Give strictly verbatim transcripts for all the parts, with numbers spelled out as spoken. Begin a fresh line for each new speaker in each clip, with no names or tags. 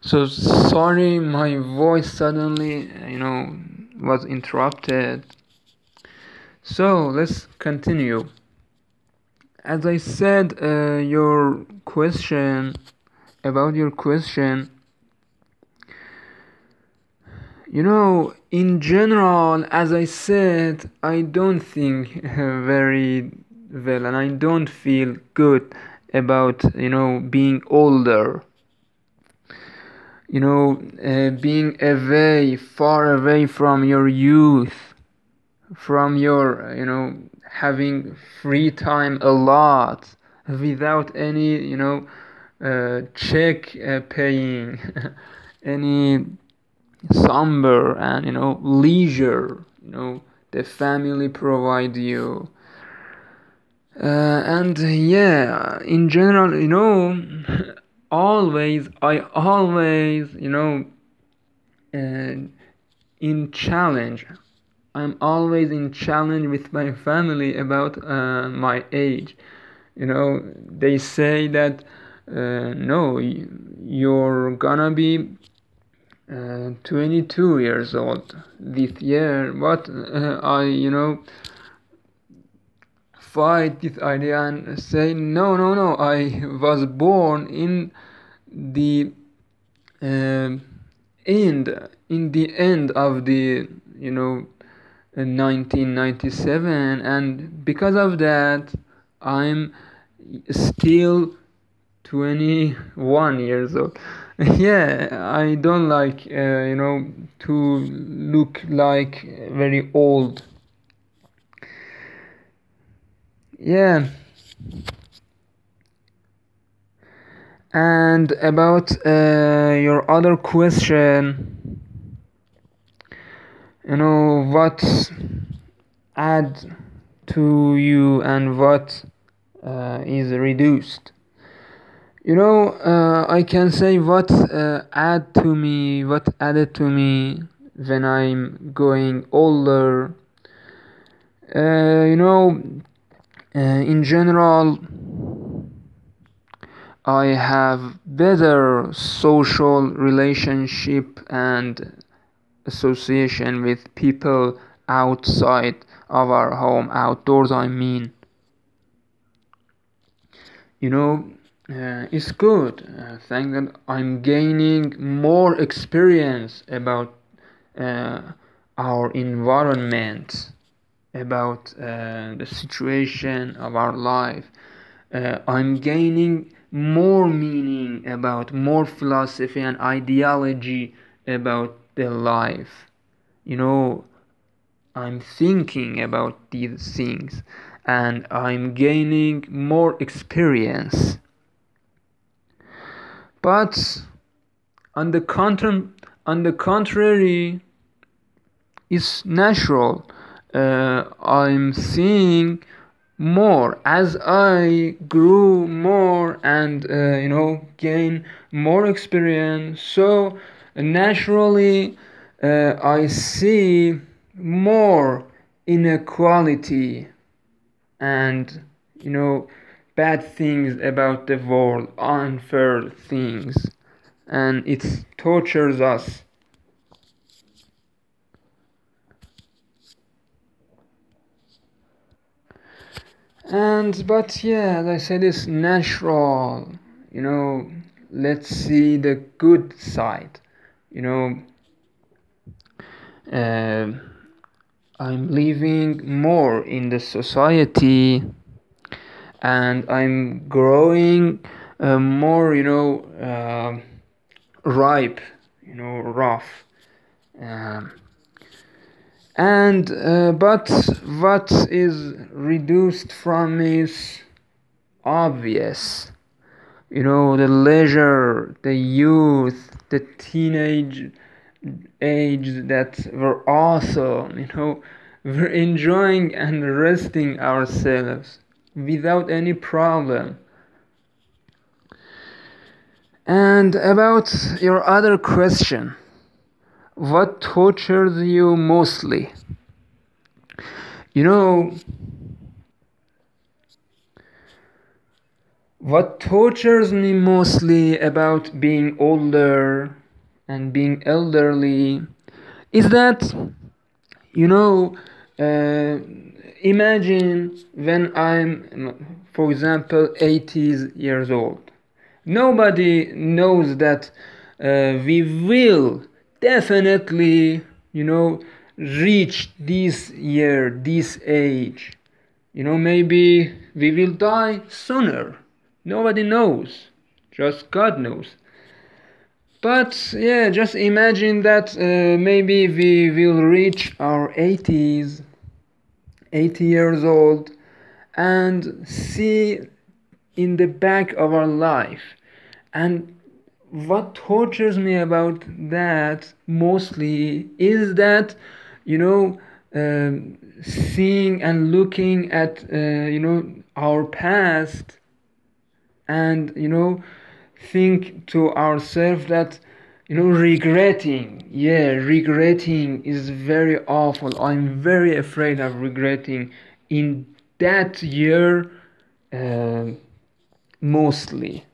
So sorry, my voice suddenly, you know, was interrupted. So let's continue. As I said, uh, your question about your question, you know, in general, as I said, I don't think very well, and I don't feel good about, you know, being older. You know, uh, being away, far away from your youth, from your, uh, you know, having free time a lot without any, you know, uh, check uh, paying, any somber and, you know, leisure, you know, the family provide you. Uh, and yeah, in general, you know, always, I always, you know, uh, in challenge. I'm always in challenge with my family about uh, my age. You know, they say that uh, no, you're gonna be uh, twenty-two years old this year, but uh, I, you know, fight this idea and say no, no, no. I was born in the um end, in the end of the, you know, in nineteen ninety-seven, and because of that I'm still twenty-one years old. Yeah, I don't like, uh, you know, to look like very old. Yeah. And about uh, your other question, you know, what add to you and what uh, is reduced. You know, uh, I can say what uh, add to me, what added to me when I'm going older. Uh, you know, uh, in general, I have better social relationship and association with people outside of our home, outdoors, I mean. You know, uh, it's good. Uh, thank that I'm gaining more experience about uh, our environment, about uh, the situation of our life. Uh, I'm gaining more meaning about, more philosophy and ideology about the life. You know, I'm thinking about these things and I'm gaining more experience. But on the contra- on the contrary, it's natural. Uh, I'm seeing more as I grew more and, uh, you know, gain more experience. So naturally, uh, I see more inequality and, you know, bad things about the world, unfair things, and it tortures us. And but yeah, as I said, it's natural. You know, let's see the good side. You know, uh, I'm living more in the society, and I'm growing uh, more. You know, uh, ripe. You know, rough. Um, and uh, but what is reduced from is obvious. You know, the leisure, the youth, the teenage age that were awesome. You know, we're enjoying and resting ourselves without any problem. And about your other question, what tortures you mostly? You know, What tortures me mostly about being older and being elderly is that, you know, uh, imagine when I'm, for example, eighty years old. Nobody knows that uh, we will definitely, you know, reach this year, this age. You know, maybe we will die sooner. Nobody knows. Just God knows. But yeah, just imagine that uh, maybe we will reach our eighties, eighty years old, and see in the back of our life. And what tortures me about that mostly is that, you know, um, seeing and looking at, uh, you know, our past, and you know, think to ourselves that, you know, regretting, yeah, regretting is very awful. I'm very afraid of regretting in that year, uh, mostly,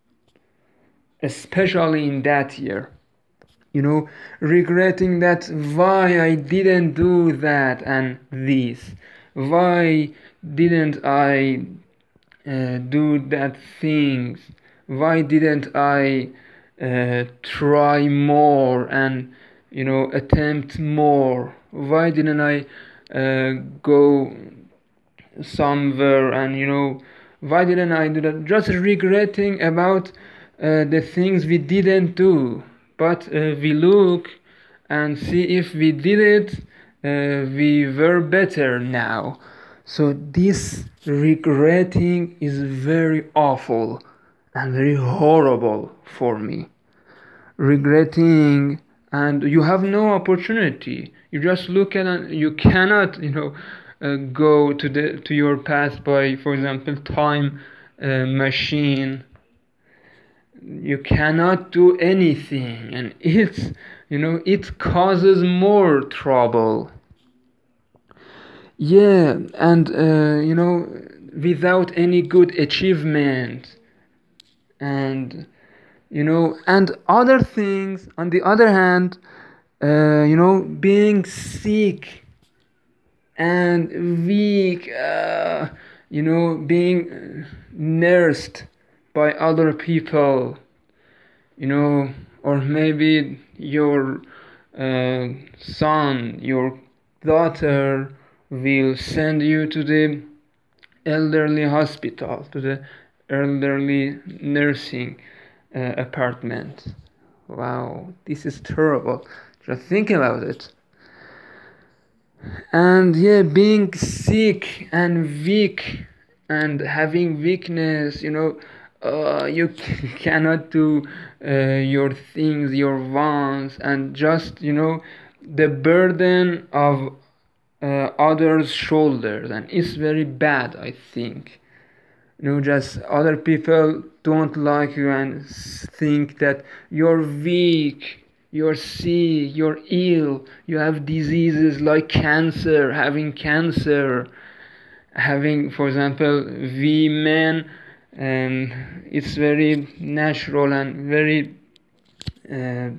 especially in that year, you know, regretting that why I didn't do that and this, why didn't I uh, do that things, why didn't I uh, try more and, you know, attempt more, why didn't I uh, go somewhere, and you know, why didn't I do that, just regretting about uh, the things we didn't do. But uh, we look and see if we did it, uh, we were better now. So this regretting is very awful and very horrible for me. Regretting, and you have no opportunity. You just look at it, you cannot, you know, uh, go to the to your past by, for example, time uh, machine. You cannot do anything, and it's, you know, it causes more trouble. Yeah, and uh, you know, without any good achievement, and you know, and other things. On the other hand, uh, you know, being sick and weak, uh, you know, being nursed by other people, you know, or maybe your uh, son, your daughter will send you to the elderly hospital, to the elderly nursing uh, apartment. Wow, this is terrible. Just think about it. And yeah, being sick and weak and having weakness, you know, uh, you cannot do uh, your things, your wants, and just, you know, the burden of uh, others' shoulders, and it's very bad, I think. You know, just other people don't like you and think that you're weak, you're sick, you're ill, you have diseases like cancer, having cancer, having, for example, we men, and it's very natural and very uh,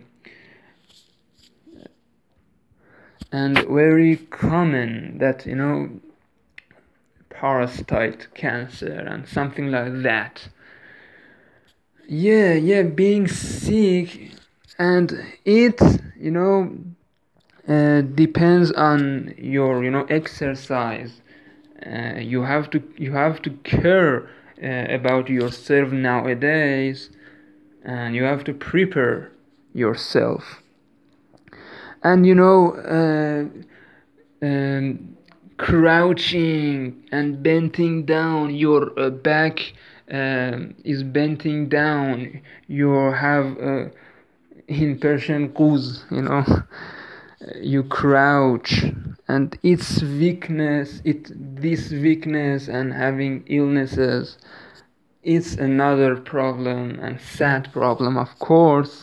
and very common that, you know, parasite cancer and something like that. Yeah, yeah, being sick, and it, you know, uh, depends on your, you know, exercise. Uh, you have to you have to care uh, about yourself nowadays, and you have to prepare yourself. And you know, uh, um, crouching and bending down, your uh, back um, is bending down. You have uh, in Persian quz, you know, you crouch, and its weakness, it this weakness and having illnesses, it's another problem and sad problem, of course.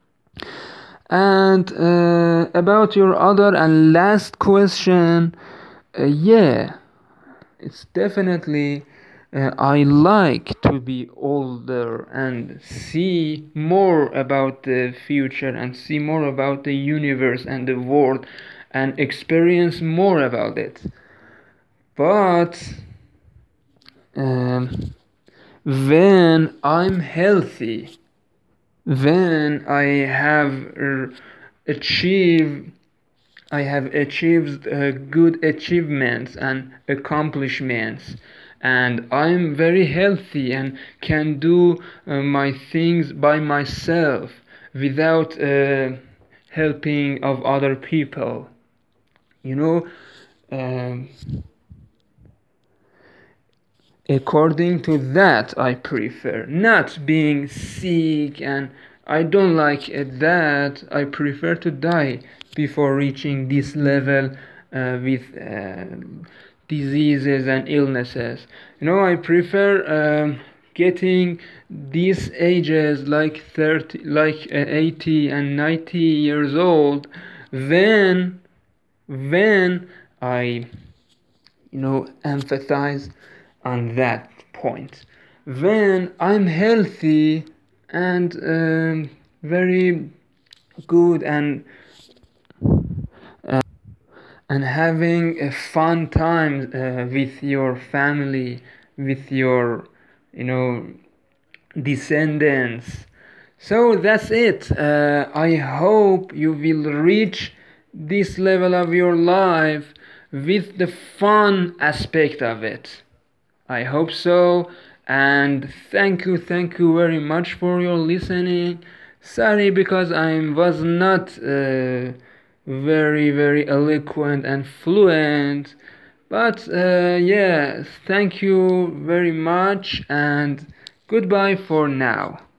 And uh, about your other and last question, uh, yeah, it's definitely uh, I like to be older and see more about the future and see more about the universe and the world and experience more about it. But um, when I'm healthy, when I have uh, achieved I have achieved uh, good achievements and accomplishments, and I'm very healthy and can do uh, my things by myself without uh, helping of other people. You know, um, according to that, I prefer not being sick, and I don't like it that I prefer to die before reaching this level uh, with uh, diseases and illnesses. You know, I prefer um, getting these ages like thirty, like uh, eighty and ninety years old when when I you know emphasize on that point when I'm healthy and um, very good and uh, and having a fun time uh, with your family, with your you know descendants. So that's it. Uh, I hope you will reach this level of your life with the fun aspect of it. I hope so. And thank you, thank you very much for your listening. Sorry because I was not uh, very, very eloquent and fluent. But uh, yeah, thank you very much and goodbye for now.